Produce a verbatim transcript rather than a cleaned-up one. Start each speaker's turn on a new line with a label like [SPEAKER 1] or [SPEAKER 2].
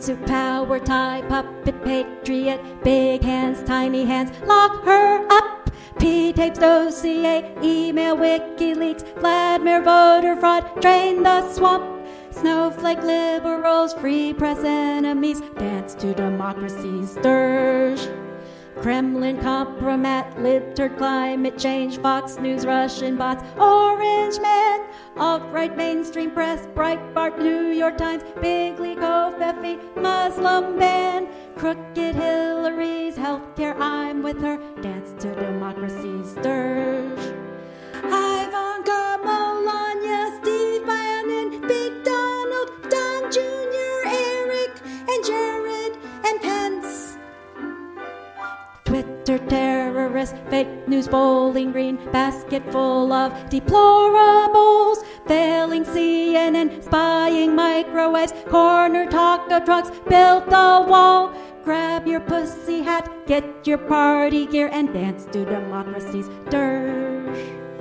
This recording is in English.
[SPEAKER 1] Pantsuit, power tie, puppet patriot, big hands, tiny hands, lock her up. P-tapes, dossier, email, WikiLeaks, Vladimir, voter fraud, drain the swamp. Snowflake liberals, free press enemies, dance to democracy's dirge. Kremlin compromat, littered climate change, Fox News, Russian bots, Orange Man, alt-right mainstream press, Breitbart, New York Times, Bigley, Covfefe, Muslim ban, crooked Hillary's healthcare, I'm with her, dance to democracy's dirge. Ivanka, Melania, Steve Bannon, Big Donald, Don Junior, Eric, and Jared, and Pence. Twitter terrorists, fake news, Bowling Green, basket full of deplorables, failing C N N, spying microwaves, corner taco trucks, built a wall. Grab your pussy hat, get your party gear, and dance to democracy's dirge.